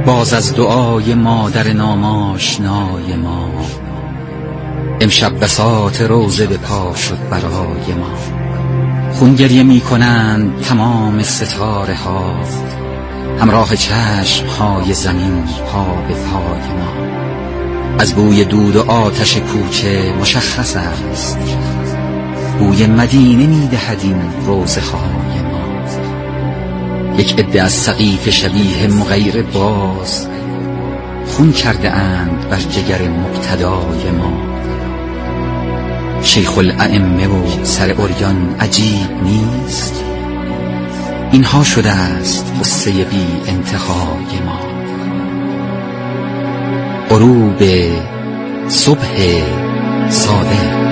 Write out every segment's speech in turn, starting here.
باز از دعای مادر ناماشنای ما، امشب بساط روزه به پا شد برای ما. خون گریه می کنند تمام ستاره ها، همراه چشم های زمین پا به پای ما. از بوی دود و آتش کوچه مشخص است، بوی مدینه می دهد این روزه های ما. یک عده از سقیف شبیه مغیر باز، خون کرده اند بر جگر مقتدای ما. شیخ الائمه و سر عریان عجیب نیست، اینها شده است قصه بی انتهای ما. غروب صبح صادق.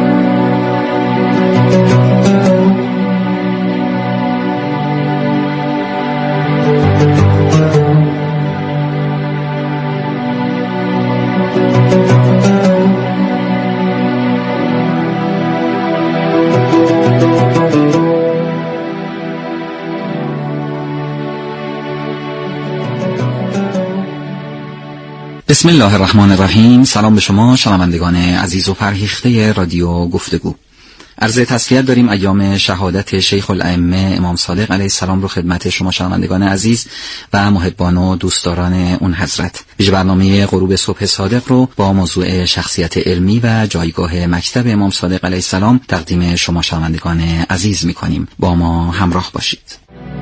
بسم الله الرحمن الرحیم. سلام به شما شنوندگان عزیز و فرهیخته رادیو گفتگو. عرض تسلیت داریم ایام شهادت شیخ الائمه امام صادق علیه السلام رو خدمت شما شنوندگان عزیز و محبان و دوستداران اون حضرت. ویژه برنامه غروب صبح صادق رو با موضوع شخصیت علمی و جایگاه مکتب امام صادق علیه السلام تقدیم شما شنوندگان عزیز می‌کنیم. با ما همراه باشید.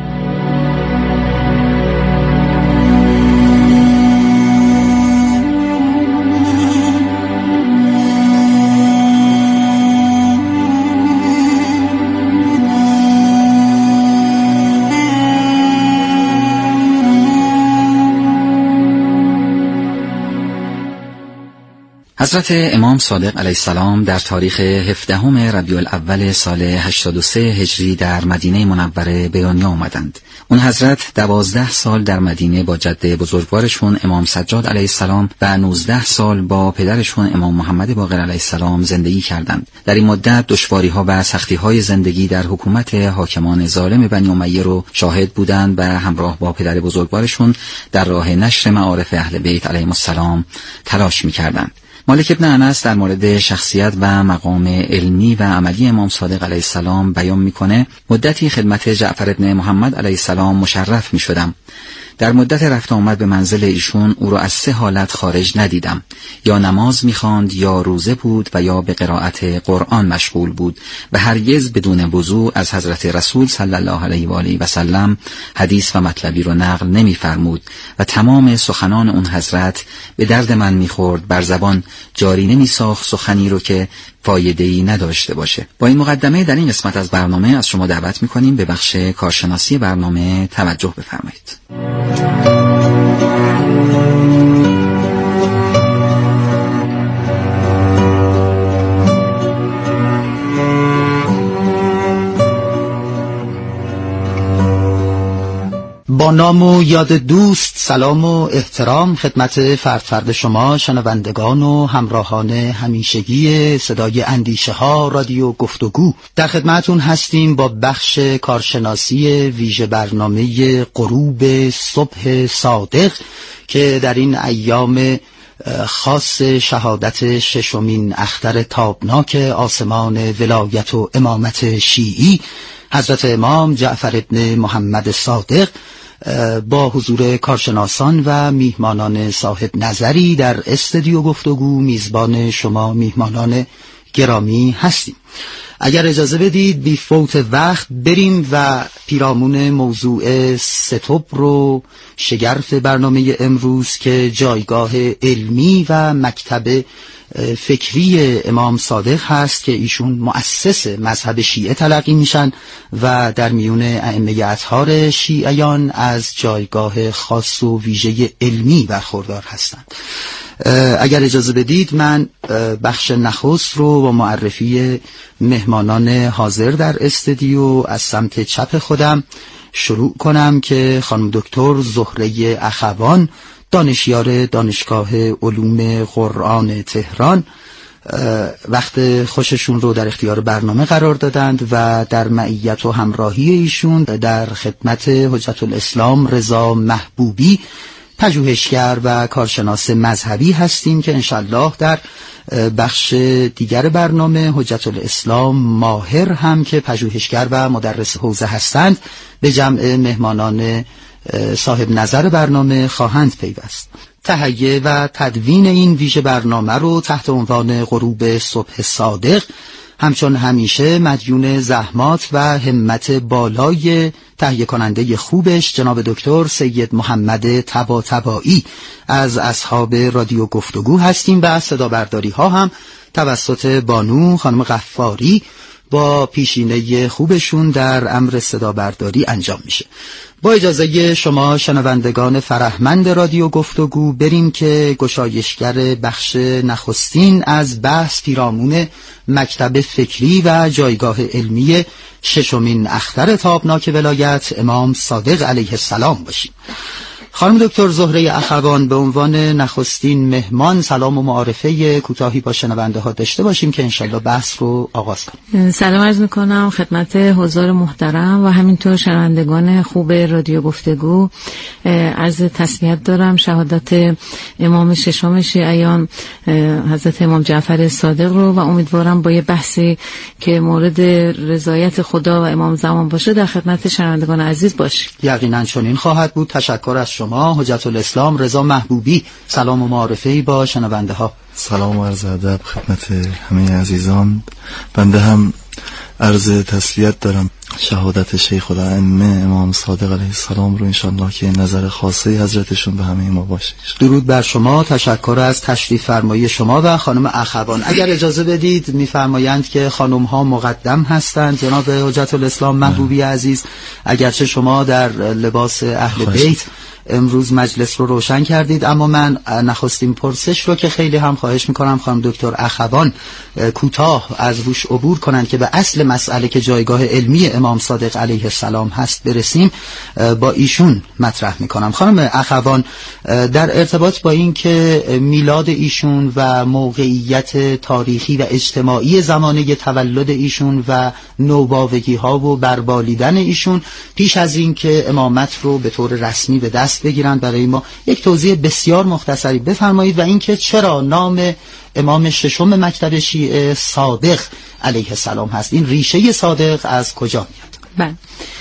حضرت امام صادق علیه السلام در تاریخ 17 ربیع الاول سال 83 هجری در مدینه منوره به دنیا آمدند. اون حضرت 12 سال در مدینه با جد بزرگوارشون امام سجاد علیه السلام و 19 سال با پدرشون امام محمد باقر علیه السلام زندگی کردند. در این مدت دشواری‌ها و سختی‌های زندگی در حکومت حاکمان ظالم بنی امیه رو شاهد بودند و همراه با پدر بزرگوارشون در راه نشر معارف اهل بیت علیهم السلام تلاش می‌کردند. مالک ابن انس در مورد شخصیت و مقام علمی و عملی امام صادق علیه السلام بیان میکنه: مدتی خدمت جعفر ابن محمد علیه السلام مشرف می شدم. در مدت رفت آمد به منزل ایشون او را از 3 حالت خارج ندیدم: یا نماز می‌خواند، یا روزه بود و یا به قرائت قرآن مشغول بود و هرگز بدون وضو از حضرت رسول صلی الله علیه و آله و سلم حدیث و مطلبی را نقل نمی‌فرمود و تمام سخنان اون حضرت به درد من می‌خورد. بر زبان جاری نمی‌ساخت سخنی رو که فایده‌ای نداشته باشه. با این مقدمه در این قسمت از برنامه از شما دعوت می‌کنیم به بخش کارشناسی برنامه توجه بفرمایید. با نام و یاد دوست سلام و احترام خدمت فرد شما شنوندگان و همراهان همیشگی صدای اندیشه ها رادیو گفتگو. در خدمتون هستیم با بخش کارشناسی ویژه برنامه غروب صبح صادق که در این ایام خاص شهادت 6مین اختر تابناک آسمان ولایت و امامت شیعی حضرت امام جعفر ابن محمد صادق با حضور کارشناسان و میهمانان صاحب نظری در استودیو گفتگو میزبان شما میهمانان گرامی هستیم. اگر اجازه بدید بی فوت وقت بریم و پیرامون موضوع ستوب رو شگرف برنامه امروز که جایگاه علمی و مکتب فکری امام صادق هست که ایشون مؤسس مذهب شیعه تلقی میشن و در میون ائمه اطهار شیعیان از جایگاه خاص و ویژه علمی برخوردار هستند. اگر اجازه بدید من بخش نخست رو با معرفی مهمانان حاضر در استودیو از سمت چپ خودم شروع کنم که خانم دکتر زهره اخوان، دانشیار دانشگاه علوم قرآن تهران، وقت خوششون رو در اختیار برنامه قرار دادند و در معیت و همراهی ایشون در خدمت حجت الاسلام رضا محبوبی پژوهشگر و کارشناس مذهبی هستیم که انشالله در بخش دیگر برنامه حجت الاسلام ماهر هم که پژوهشگر و مدرس حوزه هستند به جمع مهمانان صاحب نظر برنامه خواهند پیوست. تهیه و تدوین این ویژه برنامه رو تحت عنوان غروب صبح صادق همچون همیشه مدیون زحمات و همت بالای تهیه کننده خوبش جناب دکتر سید محمد طباطبایی از اصحاب رادیو گفتگو هستیم و صدا برداری ها هم توسط بانو خانم غفاری با پیشینه خوبشون در امر صدا برداری انجام میشه. با اجازه شما شنوندگان فرهمند رادیو گفتگو بریم که گشایشگر بخش نخستین از بحث پیرامون مکتب فکری و جایگاه علمی ششمین اختر تابناک ولایت امام صادق علیه السلام باشیم. خانم دکتر زهره اخوان به عنوان نخستین مهمان سلام و معارفه کوتاهی با شنونده ها داشته باشیم که انشالله بحث رو آغاز کنیم. سلام عرض میکنم خدمت حضار محترم و همینطور شنوندگان خوب رادیو گفتگو. عرض تسلیت دارم شهادت امام ششم شیعیان حضرت امام جعفر صادق رو و امیدوارم با یه بحثی که مورد رضایت خدا و امام زمان باشه در خدمت شنوندگان عزیز باشیم. یقینا چنین خواهد بود. تشکر از شما حجت الاسلام رضا محبوبی. سلام و معارفه‌ای با شنونده ها. سلام و عرض ادب خدمت همه عزیزان. بنده هم عرض تسلیت دارم شهادت شیخ الائمه امام صادق علیه السلام رو انشالله که نظر خاصه حضرتشون به همه ما باشه. درود بر شما. تشکر از تشریف فرمایی شما و خانم اخوان. اگر اجازه بدید میفرمایند که خانم ها مقدم هستند. جناب حجت الاسلام محبوبی عزیز، اگرچه شما در لباس اهل بیت امروز مجلس رو روشن کردید، اما من نخستین پرسش رو که خیلی هم خواهش میکنم خانم دکتر اخوان کوتاه از روش عبور کنند که به اصل مسئله که جایگاه علمی امام صادق علیه السلام هست برسیم با ایشون مطرح میکنم. خانم اخوان، در ارتباط با این که میلاد ایشون و موقعیت تاریخی و اجتماعی زمانه تولد ایشون و نوباوگی ها و بربالیدن ایشون پیش از این که امامت رو به طور رسمی به دست بگیرند برای ما یک توضیح بسیار مختصری بفرمایید و اینکه چرا نام امام ششم مکتب شیعه صادق علیه السلام هست. این ریشه صادق از کجا میاد؟ بله،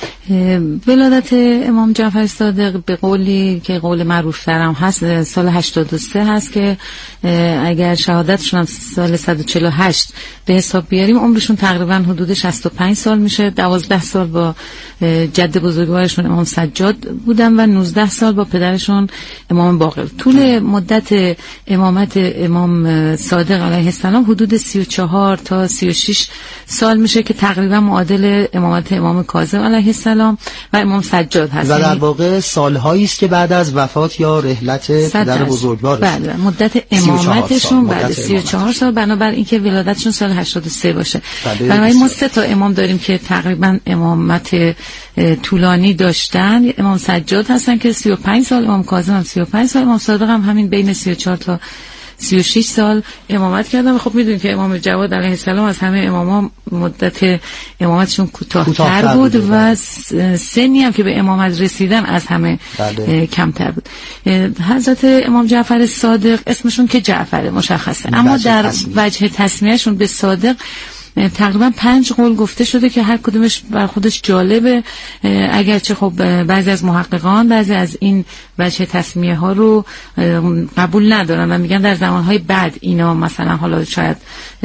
ولادت امام جعفر صادق به قولی که قول معروف ترم هست سال 83 هست که اگر شهادتشون هم سال 148 به حساب بیاریم عمرشون تقریبا حدود 65 سال میشه. 12 سال با جد بزرگوارشون امام سجاد بودن و 19 سال با پدرشون امام باقر. طول مدت امامت امام صادق علیه السلام حدود 34 تا 36 سال میشه که تقریبا معادل امامت امام کاظم علیه السلام و امام سجاد هست. و در واقع سالهایی است که بعد از وفات یا رحلت پدر بزرگوارشون. بله، مدت امامتشون بعد 34 سال، بنابراین اینکه ولادتشون سال 83 باشه. بنابراین ما 3 تا امام داریم که تقریبا امامت طولانی داشتن. امام سجاد هستن که 35 سال، امام کاظم هم 35 سال، امام صادق هم همین بین 34 تا 36 سال امامت کردن. و خب میدونید که امام جواد علیه السلام از همه اماما مدت امامتشون کوتاه‌تر بود و سنی هم که به امامت رسیدن از همه کمتر بود. حضرت امام جعفر صادق اسمشون که جعفره مشخصه، اما در وجه تسمیهشون به صادق تقریبا 5 قول گفته شده که هر کدومش بر خودش جالبه، اگرچه خب بعضی از محققان بعضی از این وجه تسمیه ها رو قبول ندارن و میگن در زمانهای بعد اینا مثلا حالا شاید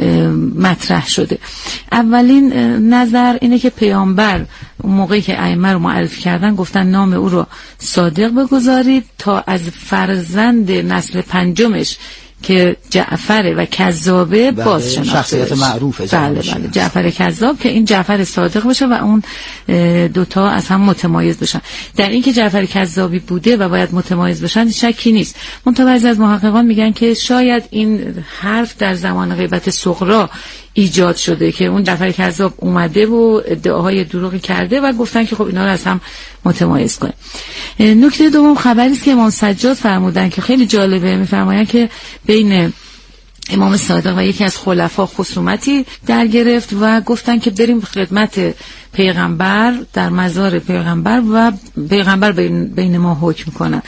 مطرح شده. اولین نظر اینه که پیامبر اون موقعی که ائمه رو معرفی کردن گفتن نام او رو صادق بگذارید تا از فرزند نسل پنجمش که جعفر و کذابه باز شناخته شخصیت معروفه. بله جعفر کذاب که این جعفر صادق بشه و اون دوتا از هم متمایز بشن. در این که جعفر کذابی بوده و باید متمایز بشن شکی نیست. منتها از محققان میگن که شاید این حرف در زمان غیبت صغری ایجاد شده که اون جعفر کذاب اومده و ادعاهای دروغی کرده و گفتن که خب اینا رو از هم متمایز کنیم. نکته دوم خبری است که امام سجاد فرمودن که خیلی جالبه. میفرمایند که بین امام صادق و یکی از خلفا خصومتی در گرفت و گفتن که بریم خدمت پیغمبر در مزار پیغمبر و پیغمبر بین ما حکم کنن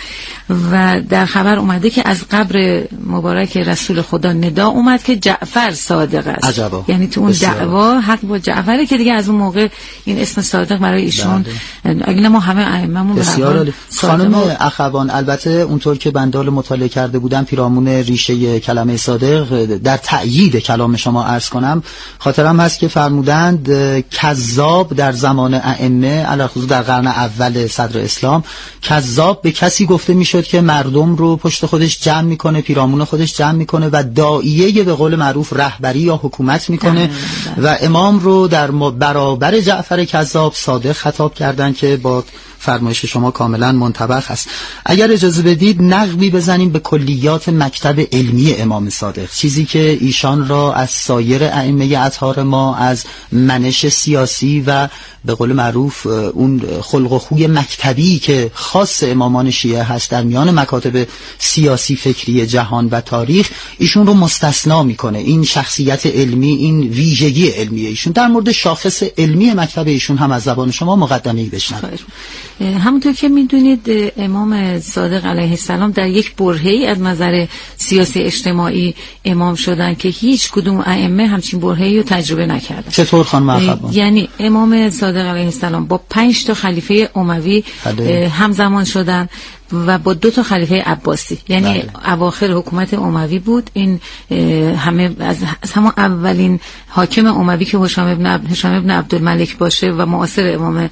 و در خبر اومده که از قبر مبارک رسول خدا ندا اومد که جعفر صادق است. عجبا. یعنی تو اون دعوا حق با جعفره که دیگه از اون موقع این اسم صادق برای ایشون اگه ما همه ائمه‌مون بسیار. خانم اخوان، البته اونطور که بندال مطالعه کرده بودم پیرامون ریشه کلمه صادق در تأیید کلام شما عرض کنم، خاطرم هست که فرمودند کذاب در زمان ائمه علیخصوص در قرن اول صدر اسلام، کذاب به کسی گفته میشد که مردم رو پشت خودش جمع میکنه، پیرامون خودش جمع میکنه و داعیه به قول معروف رهبری یا حکومت میکنه و امام رو در برابر جعفر کذاب صادق خطاب کردن که با فرمایش شما کاملا منطبق است. اگر اجازه بدید نقبی بزنیم به کلیات مکتب علمی امام صادق، چیزی که ایشان را از سایر ائمه اطهار ما از منش سیاسی و به قول معروف اون خلق و خوی مکتبی که خاص امامان شیعه هست در میان مکاتب سیاسی فکری جهان و تاریخ، ایشون رو مستثنا میکنه. این شخصیت علمی، این ویژگی علمی ایشون. در مورد شاخص علمی مکتب ایشون هم از زبان شما مقدمه‌ای بشنویم. همونطور که میدونید امام صادق علیه السلام در یک برهه‌ای از نظر سیاسی اجتماعی امام شدن که هیچ کدوم ائمه همچین برهه‌ای رو تجربه نکردن. چطور خانم اخوان؟ یعنی امام صادق علیه السلام با 5 تا خلیفه اموی همزمان شدن و با 2 تا خلیفه عباسی، یعنی اواخر حکومت اموی بود. این همه از همون اولین حاکم اموی که هشام ابن عبدالملک باشه و معاصر امام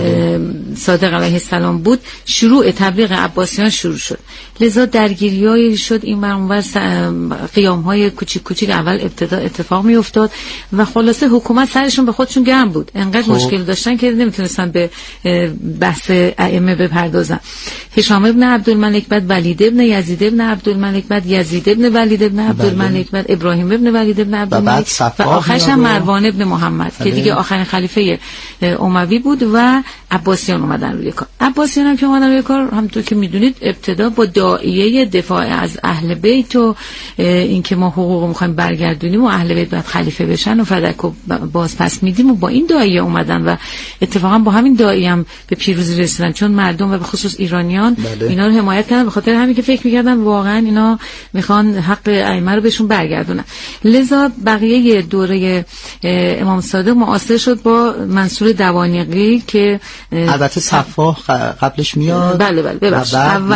صادق علیه السلام بود، شروع تبلیغ عباسیان شروع شد. لذا درگیریایی شد این اونور، قیام‌های کوچیک کوچیک اول ابتدا اتفاق می افتاد و خلاصه حکومت سرشون به خودشون گرم بود، انقدر مشکل داشتن که نمیتونستن به بحث ائمه بپردازن. هشام ابن عبدالملک، بعد ولید ابن یزید ابن عبدالملک، بعد یزید ابن ولید ابن عبدالملک، بعد ابراهیم ابن ولید ابن عبدالملک و آخرش هم مروان ابن محمد که دیگه آخرین خلیفه اموی بود و عباسیان اومدن روی کار. عباسیان هم که اومدن روی کار، همونطور که میدونید ابتدا با داعیه دفاع از اهل بیت و اینکه ما حقوق میخوایم برگردونیم و اهل بیت باید خلیفه بشن و فدک و باز پس میدیم و با این داعیه اومدن و اتفاقا با همین داعیه هم به پیروزی رسیدن، چون مردم و به خصوص ایرانیان اینا رو حمایت کردن، به خاطر همین که فکر می‌کردن واقعا اینا میخوان حق ائمه رو بهشون برگردونن. لذا بقیه دوره امام صادق معاصر شد با منصور دوانیقی که البته صفاح قبلش میاد. بله ببخشید،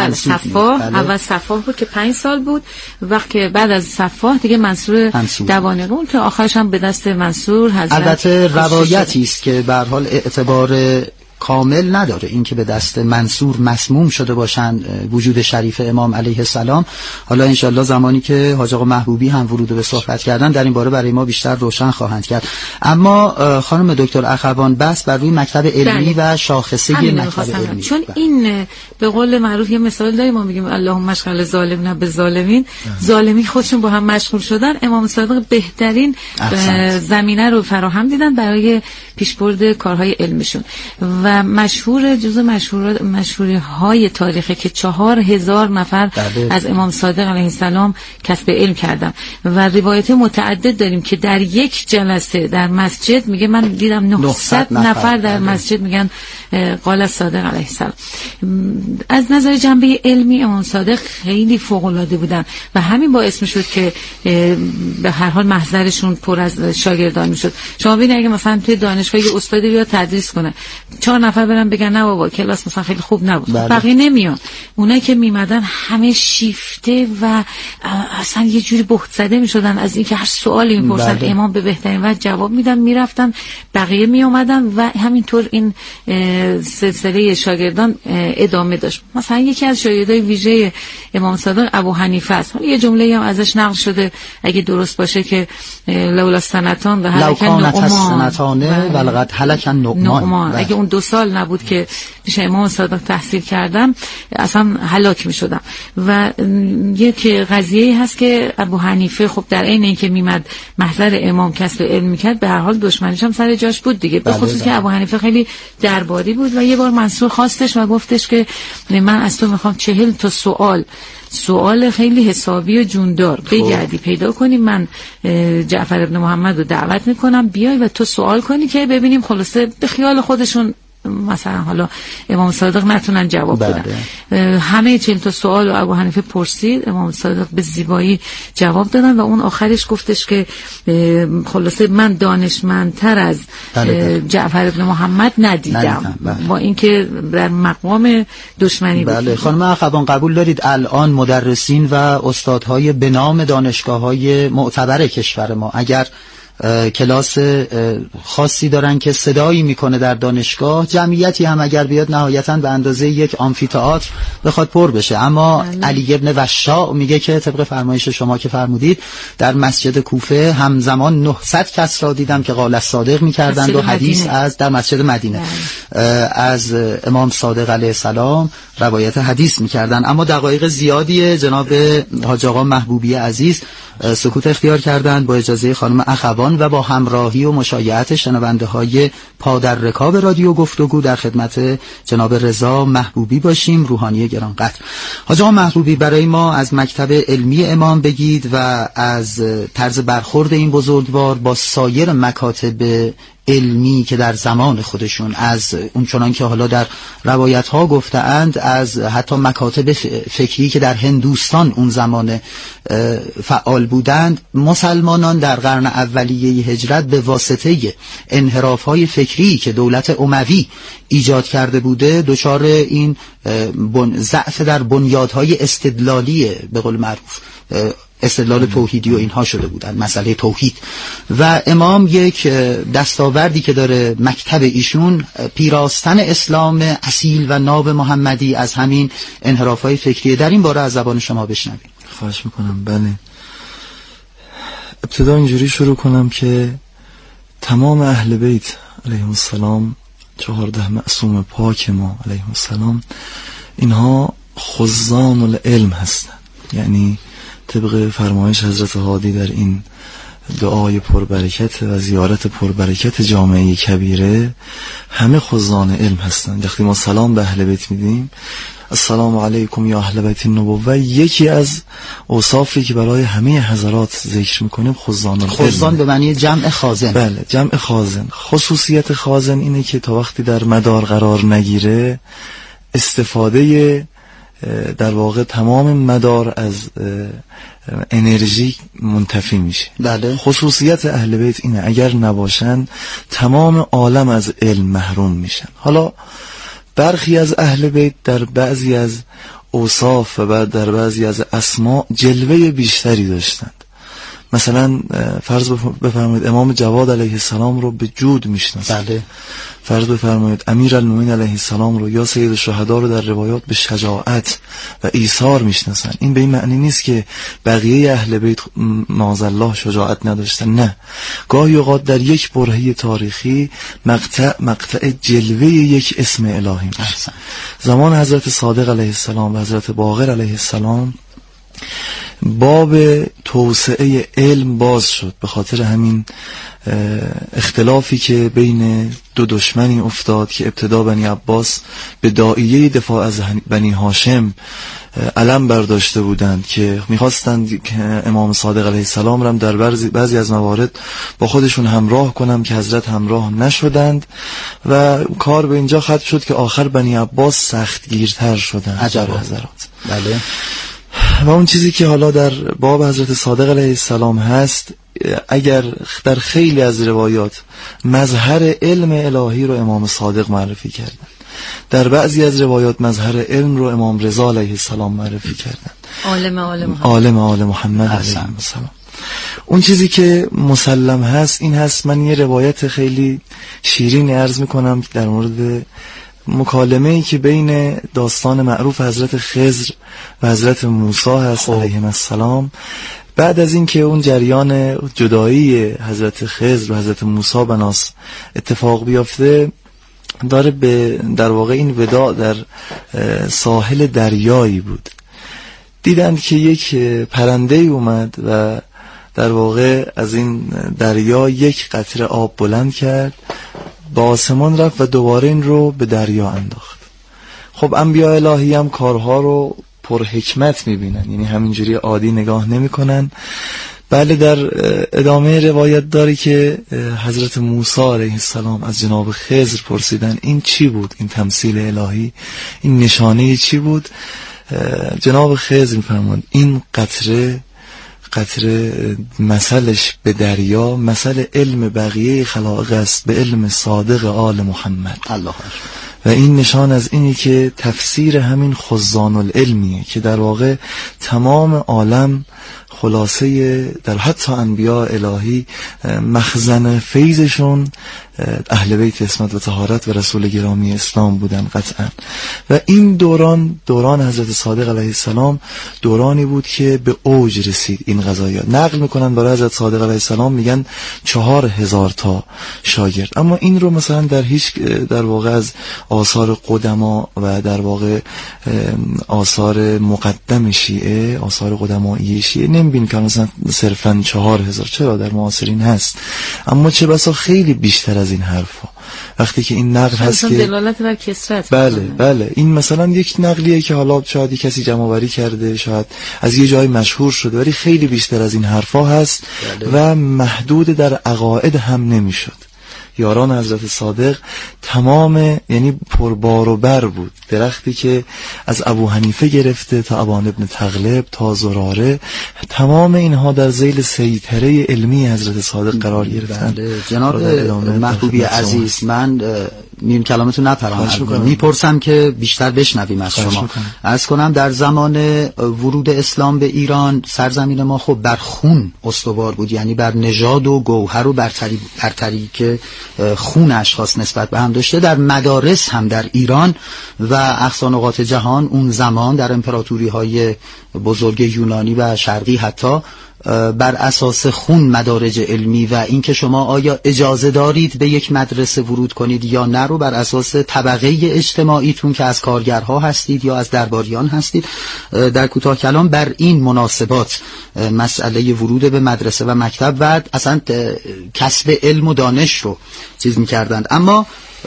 اول صفاح بود که 5 سال بود، وقتی بعد از صفاح دیگه منصور دوانیقی اون که آخرش هم به دست منصور حضرت. البته روایتی است که به هر حال اعتبار کامل نداره این که به دست منصور مسموم شده باشند وجود شریف امام علیه السلام. حالا انشالله زمانی که حاج آقا محبوبی هم ورود به صحبت کردن در این باره برای ما بیشتر روشن خواهند کرد. اما خانم دکتر اخوان بس بر روی مکتب علمی و شاخصه مکتب علمی، چون این به قول معروف یه مثال داریم، ما میگیم اللهم اشغل ظالمین بالظالمین، ظالمین خودشون با هم مشغول شدن. امام صادق بهترین زمینه رو فراهم دیدن برای پیشبرد کارهای علمیشون و مشهور جزو مشهوری های تاریخی که 4000 نفر از امام صادق علیه السلام کسب علم کردن و روایت متعدد داریم که در یک جلسه در مسجد میگه من دیدم 900 نفر در مسجد میگن قال صادق علیه السلام. از نظر جنبه علمی امام صادق خیلی فوق العاده بودن و همین باعث میشد که به هر حال محضرشون پر از شاگردان میشد. شما ببینید اگه مثلا توی دانشگاه یه استادی بیاد تدریس کنه، 4 نفر برن بگن نه بابا کلاس مثلا خیلی خوب نبود، بقیه نمیان. اونایی که میمدن همه شیفته و اصلا یه جوری بهت زده میشدن از اینکه هر سوالی میپرسن امام به بهترین وجه جواب میدن، میرفتن، بقیه میومدن و همینطور این سلسله شاگردان ادامه داشت. مثلا یکی از شاگردای ویژه امام صادق ابو حنیفه است. یه جمله هم ازش نقل شده اگه درست باشه که لولا سنتان و هلک النعمان ولقد هلک النعمان، اگه اون 2 سال نبود که پیش امام صادق تحصیل کردم اصلا هلاک می شدم. و یک قضیه هست که ابو حنیفه خب در عین اینکه میمد محضر امام کسب علم میکرد، به هر حال دشمنیش هم سر جاش بود دیگه، به خصوص که ابو حنیفه خیلی درباری بود و یه بار منصور خواستش و گفتش که من از تو میخوام 40 تا سوال خیلی حسابی و جوندار بگردی پیدا کنی، من جعفر ابن محمد رو دعوت میکنم بیای و تو سوال کنی که ببینیم خلاصه به خیال خودشون مثلا حالا امام صادق نتونن جواب بدن. همه 40 تا سوال رو ابو حنیفه پرسید، امام صادق به زیبایی جواب دادن و اون آخرش گفتش که خلاصه من دانشمندتر از جعفر ابن محمد ندیدم. با اینکه در مقام دشمنی بود. بله خانم اخوان قبول دارید الان مدرسین و استادهای به نام دانشگاه‌های معتبر کشور ما اگر کلاس خاصی دارن که صدایی میکنه در دانشگاه، جمعیتی هم اگر بیاد نهایتاً به اندازه یک آمفی‌تئاتر بخواد پر بشه، اما علی ابن وشاع میگه که طبق فرمایش شما که فرمودید در مسجد کوفه همزمان 900 کس را دیدم که قال الصادق میکردند و حدیث از در مسجد مدینه از امام صادق علیه السلام روایت حدیث میکردن. اما دقایق زیادی جناب حاج آقا محبوبی عزیز سکوت اختیار کردند. با اجازه خانم اخوان و با همراهی و مشایعت شنونده های پادر رکاب رادیو گفتگو در خدمت جناب رضا محبوبی باشیم، روحانی گرانقدر. حاج آقا محبوبی برای ما از مکتب علمی امام بگید و از طرز برخورد این بزرگوار با سایر مکاتب علمی که در زمان خودشون از اون چنان که حالا در روایت ها گفتند از حتی مکاتب فکری که در هندوستان اون زمان فعال بودند، مسلمانان در قرن اولیه هجرت به واسطه انحراف های فکری که دولت اموی ایجاد کرده بوده دچار این ضعف در بنیادهای استدلالی به قول معروف استدلال توحیدی و اینها شده بودن، مسئله توحید. و امام یک دستاوردی که داره مکتب ایشون پیراستن اسلام اصیل و ناب محمدی از همین انحراف‌های فکری. در این باره از زبان شما بشنویم. خواهش میکنم. بله، ابتدا اینجوری شروع کنم که تمام اهل بیت علیهم السلام 14 معصوم پاک ما علیهم السلام اینها خزان العلم هستند، یعنی طبق فرمایش حضرت هادی در این دعای پربرکت و زیارت پربرکت جامعه کبیره همه خزان علم هستند. وقتی ما سلام به اهل بیت میدیم السلام علیکم یا اهل بیت النبوه، یکی از اوصافی که برای همه حضرات ذکر میکنیم خزان العلم. خزان به معنی جمع خازن. بله، جمع خازن. خصوصیت خازن اینه که تا وقتی در مدار قرار نگیره استفاده در واقع تمام مدار از انرژی منتفی میشه. بله. خصوصیت اهل بیت اینه اگر نباشن تمام عالم از علم محروم میشن. حالا برخی از اهل بیت در بعضی از اوصاف و بعد در بعضی از اسما جلوه بیشتری داشتند. مثلا فرض بفرمایید امام جواد علیه السلام رو به جود میشناسند. بله. فرض بفرمایید امیرالمومنین علیه السلام رو یا سید الشهدا رو در روایات به شجاعت و ایثار میشناسن. این به این معنی نیست که بقیه اهل بیت معاذالله شجاعت نداشتن، نه، گاهی اوقات در یک برهه تاریخی مقطع جلوه یک اسم الهی میشه. زمان حضرت صادق علیه السلام و حضرت باقر علیه السلام باب توسعه علم باز شد به خاطر همین اختلافی که بین دو دشمنی افتاد که ابتدا بنی عباس به داعیه دفاع از بنی هاشم علم برداشته بودند که میخواستند که امام صادق علیه السلام را در بعضی از موارد با خودشون همراه کنند که حضرت همراه نشدند و کار به اینجا ختم شد که آخر بنی عباس سختگیرتر شدند. عجب حضرات. بله. و اون چیزی که حالا در باب حضرت صادق علیه السلام هست، اگر در خیلی از روایات مظهر علم الهی رو امام صادق معرفی کردن، در بعضی از روایات مظهر علم رو امام رضا علیه السلام معرفی کردن، عالم محمد علیه السلام. اون چیزی که مسلم هست این هست، من یه روایت خیلی شیرین عرض میکنم در مورد مکالمه‌ای که بین داستان معروف حضرت خضر و حضرت موسی هست علیهم السلام. بعد از این که اون جریان جدایی حضرت خضر و حضرت موسی بناس اتفاق بیافته، داره در واقع این وداع در ساحل دریایی بود. دیدند که یک پرنده اومد و در واقع از این دریا یک قطره آب بلند کرد، با آسمان رفت و دوباره این رو به دریا انداخت. خب انبیاء الهی هم کارها رو پر حکمت میبینن، یعنی همینجوری عادی نگاه نمیکنن. بله، در ادامه روایت داری که حضرت موسی علیه السلام از جناب خضر پرسیدن این چی بود، این تمثیل الهی، این نشانه چی بود؟ جناب خضر می‌فرمایند این قطره مثلش به دریا مثل علم بقیه خلائق است به علم صادق آل محمد. الله. و این نشان از اینی که تفسیر همین خزان العلمیه که در واقع تمام عالم خلاصه در حتی انبیاء الهی مخزن فیضشون اهل بیت عصمت و طهارت و رسول گرامی اسلام بودن قطعا. و این دوران حضرت صادق علیه السلام دورانی بود که به اوج رسید. این قضایا نقل میکنن برای حضرت صادق علیه السلام میگن 4000 تا شاگرد، اما این رو مثلا در واقع از آثار قدما و در واقع آثار مقدم شیعه، آثار قدمایی شیعه نمیبینی که مثلا صرفا 4000. چرا در معاصرین هست، اما چه بسا خیلی بیشتر از این حرفا. وقتی که این نقل هست که دلالت بر کثرت، بله این مثلا یک نقلیه که حالا شاید کسی جمع آوری کرده، شاید از یه جای مشهور شده، ولی خیلی بیشتر از این حرفا هست. و محدود در عقاید هم نمیشد. یاران حضرت صادق تمام یعنی پربار و بر بود، درختی که از ابو حنیفه گرفته تا ابان ابن تغلب تا زراره، تمام اینها در ذیل سیطره علمی حضرت صادق قرار گرفتند. جناب محبوبی عزیز، من میون کلامتون نپرم، میپرسم که بیشتر بشنویم از شما. عرض کنم در زمان ورود اسلام به ایران سرزمین ما خب بر خون استوار بود، یعنی بر نژاد و گوهر و برتری که خون اشخاص نسبت به هم داشته. در مدارس هم در ایران و اقصا نقاط جهان اون زمان در امپراتوری های بزرگ یونانی و شرقی حتی بر اساس خون مدارج علمی و اینکه شما آیا اجازه دارید به یک مدرسه ورود کنید یا نه رو بر اساس طبقه اجتماعیتون که از کارگرها هستید یا از درباریان هستید. در کوتاه کلام بر این مناسبات مسئله ورود به مدرسه و مکتب و اصلا کسب علم و دانش رو چیز می‌کردند. اما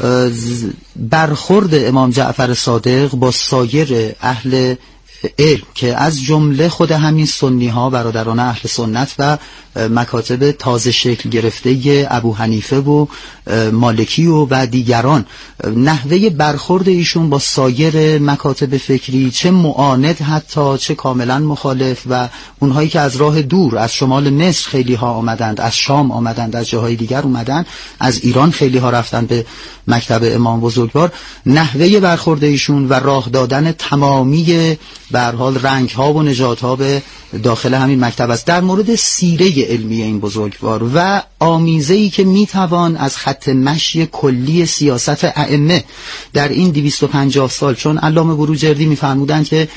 برخورد امام جعفر صادق با سایر اهل علم که از جمله خود همین سنی ها برادران اهل سنت و مکاتب تازه شکل گرفته ابو حنیفه و مالکی و دیگران، نحوه برخورد ایشون با سایر مکاتب فکری چه معاند حتی چه کاملا مخالف، و اونهایی که از راه دور از شمال مصر خیلی ها آمدند، از شام آمدند، از جاهای دیگر اومدند، از ایران خیلی ها رفتند به مکتب امام بزرگوار، نحوه برخورد ایشون و راه دادن تمامی به هر حال رنگ ها و نژاد ها به داخل همین مکتب است. در مورد سیره علمی این بزرگوار و آمیزه‌ای که میتوان از خط مشی کلی سیاست ائمه در این 250 سال، چون علامه بروجردی میفرمودند که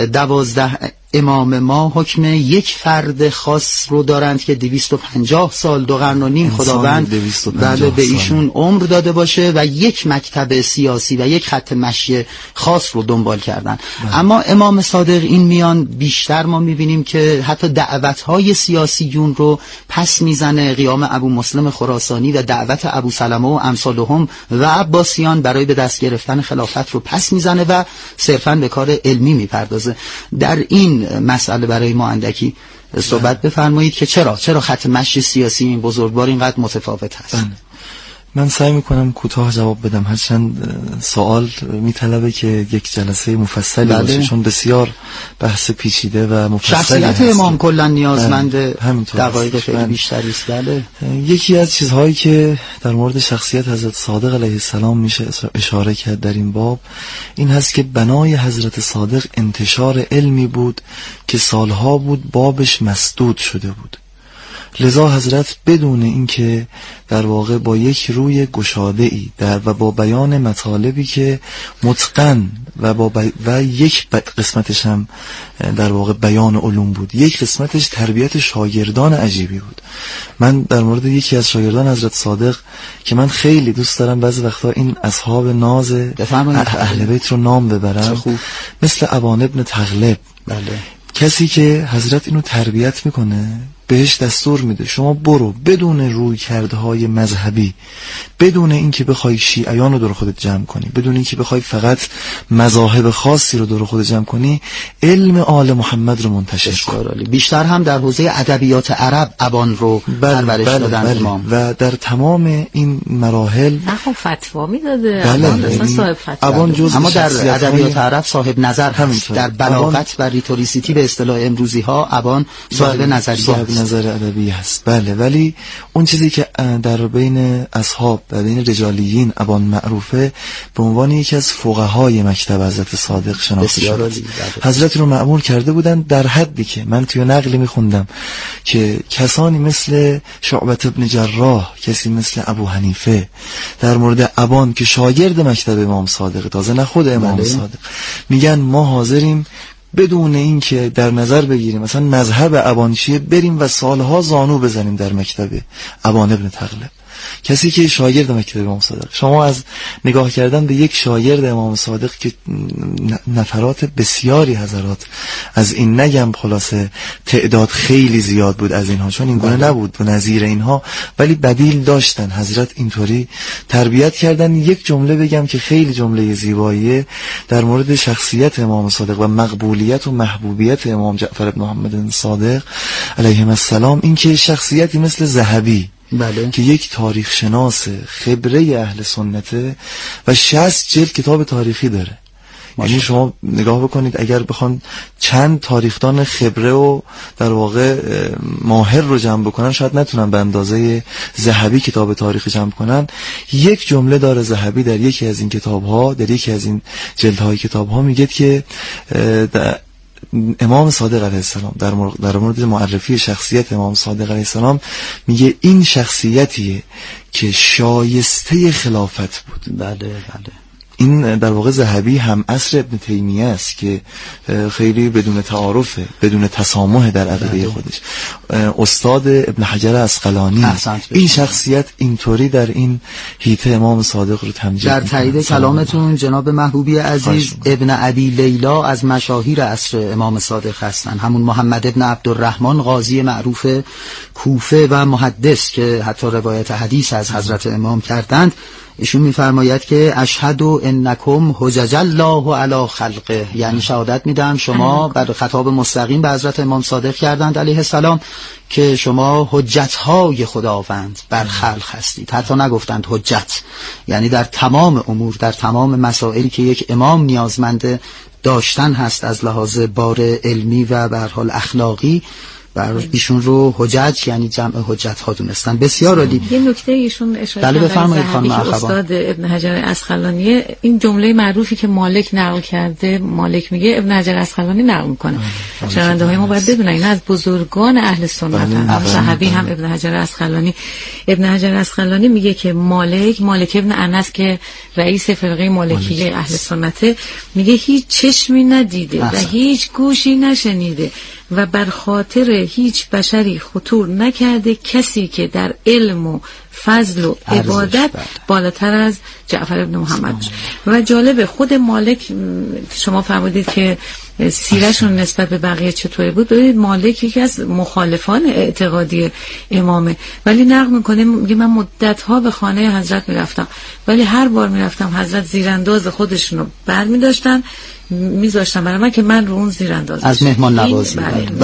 12 امام ما حکم یک فرد خاص رو دارند که 250 سال 2 قرن و نیم خداوند به ایشون عمر داده باشه و یک مکتب سیاسی و یک خط مشی خاص رو دنبال کردن. اما امام صادق این میان بیشتر ما میبینیم که حتی دعوت‌های سیاسیون رو پس میزنه، قیام ابو مسلم خراسانی و دعوت ابو سلمه و امثالهم و عباسیان برای به دست گرفتن خلافت رو پس میزنه و صرفاً به کار علمی میپردازه. در این مسئله برای ما اندکی صحبت بفرمایید که چرا خط مشی سیاسی این بزرگوار اینقدر متفاوت هست. من سعی میکنم کوتاه جواب بدم، هرچند سوال میطلبه که یک جلسه مفصلی باشه، چون بسیار بحث پیچیده و مفصلی شخصیت امام کلا نیازمند دقایق خیلی بیشتری است. یکی از چیزهایی که در مورد شخصیت حضرت صادق علیه السلام میشه اشاره کرد در این باب این هست که بنای حضرت صادق انتشار علمی بود که سالها بود بابش مسدود شده بود. لذا حضرت بدون اینکه در واقع با یک روی گشاده‌ای و با بیان مطالبی که متقن و یک قسمتش هم در واقع بیان علوم بود، یک قسمتش تربیت شاگردان عجیبی بود. من در مورد یکی از شاگردان حضرت صادق که من خیلی دوست دارم بعضی وقتا این اصحاب ناز اهل بیت رو نام ببرم، مثل ابان ابن تغلب، کسی که حضرت اینو تربیت میکنه بهش دستور میده شما برو، بدون رویکردهای مذهبی، بدون اینکه بخوای شیعیان رو دور خودت جمع کنی، بدون اینکه بخوای فقط مذاهب خاصی رو دور خودت جمع کنی، علم آل محمد رو منتشر کن. بیشتر هم در حوزه ادبیات عرب ابان رو پرورش دادن امام و در تمام این مراحل فتوا میداده. بله صاحب فتوا، اما در ادبیات عرب صاحب نظر هست. در بلاغت و ریتوریسیتی به اصطلاح امروزی ها ابان صاحب نظر ادبی هست. بله، ولی اون چیزی که در بین اصحاب و بین رجالیین ابان معروفه به عنوان یکی از فقهای مکتب حضرت صادق شناخته شده. حضرت رو مأمور کرده بودن در حدی که من توی نقلی میخوندم که کسانی مثل شعبة ابن جراح، کسی مثل ابو حنیفه در مورد ابان که شاگرد مکتب امام صادق، تازه نه خود امام صادق، میگن ما حاضریم بدون این که در نظر بگیریم مثلا مذهب ابان چیه بریم و سالها زانو بزنیم در مکتب ابان ابن تغلب، کسی که شاگرد مکتب امام صادق. شما از نگاه کردن به یک شاگرد امام صادق که نفرات بسیاری حضرات از این نگم خلاصه تعداد خیلی زیاد بود از اینها، چون این گونه نبود و نظیر اینها، ولی بدیل داشتن. حضرت اینطوری تربیت کردن. یک جمله بگم که خیلی جمله زیباییه در مورد شخصیت امام صادق و مقبولیت و محبوبیت امام جعفر بن محمد صادق علیهم السلام، این که شخصیتی مثل ذهبی که یک تاریخ شناس خبره اهل سنته و 60 جلد کتاب تاریخی داره. یعنی شما نگاه بکنید اگر بخوان چند تاریخدان خبره و در واقع ماهر رو جمع بکنن شاید نتونن به اندازه ذهبی کتاب تاریخی جمع کنن. یک جمله داره ذهبی در یکی از این کتاب‌ها، در یکی از این جلدهای کتاب‌ها، میگه که امام صادق علیه السلام در مورد معرفی شخصیت امام صادق علیه السلام میگه این شخصیتیه که شایسته خلافت بود. بله. این در واقع ذهبی هم عصر ابن تیمیه است که خیلی بدون تعارفه، بدون تسامح در عقیده خودش. استاد ابن حجر عسقلانی این شخصیت اینطوری در این حیطه امام صادق رو تمجید. در تایید کلامتون جناب محبوبی عزیز، ابن ابی لیلا از مشاهیر عصر امام صادق هستند، همون محمد ابن عبدالرحمن قاضی معروف کوفه و محدث که حتی روایت حدیث از حضرت امام کردند. ایشون میفرماید که اشهد انکم حجج الله علی خلقه، یعنی شهادت میدم شما، بر خطاب مستقیم به حضرت امام صادق کردند علیه السلام، که شما حجتهای خداوند بر خلق هستید. حتی نگفتند حجت، یعنی در تمام امور، در تمام مسائلی که یک امام نیازمند داشتن هست از لحاظ بار علمی و به هر حال اخلاقی، بر ایشون رو حجج یعنی جمع حجت ها دونستن. بسیار عالی. یه نکته ایشون اشاره کردن استاد ابن حجر عسقلانی، این جمله معروفی که مالک نقل کرده، مالک میگه ابن حجر عسقلانی نقل میکنه. شنونده های ما باید بدونن این از بزرگان اهل سنت هم، صحابی هم ابن حجر عسقلانی. ابن حجر عسقلانی میگه که مالک ابن انس که رئیس فرقه مالکی اهل سنته، میگه هیچ چشمی ندیده و هیچ گوشی نشنیده و بر خاطر هیچ بشری خطور نکرده کسی که در علم و فضل و عبادت بالاتر از جعفر ابن محمد. و جالب خود مالک، شما فرمودید که سیرشون نسبت به بقیه چطوری بود، ببینید مالک یکی از مخالفان اعتقادی امامه، ولی نقل میکنه میگه من مدت‌ها به خانه حضرت میرفتم، ولی هر بار میرفتم حضرت زیرانداز خودشون رو برمی‌داشتن میذاشتن برای من که من رو اون زیرانداز از مهمان نوازی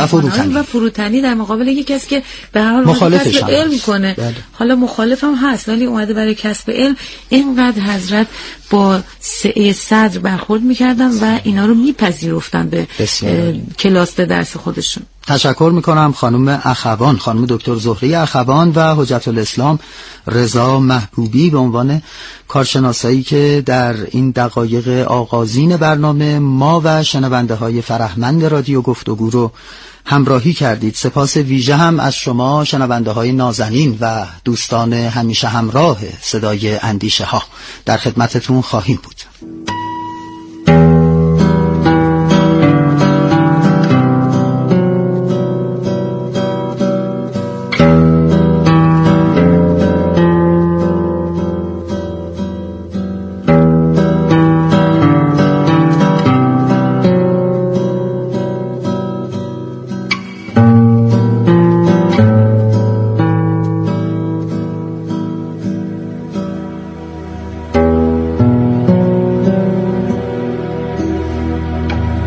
و فروتنی در مقابل یکی کسی که به هر حال کسب علم کنه. حالا مخالف هم هست ولی اومده برای کسب علم. اینقدر حضرت با سعه صدر برخورد میکردن و اینا رو میپذیرفتن به کلاس درس خودشون. تشکر میکنم خانم اخوان، خانم دکتر زهره اخوان و حجت الاسلام رضا محبوبی به عنوان کارشناسایی که در این دقایق آغازین برنامه ما و شنونده های فرهمند رادیو گفتگو رو همراهی کردید. سپاس ویژه هم از شما شنونده های نازنین و دوستان همیشه همراه صدای اندیشه ها. در خدمتتون خواهیم بود.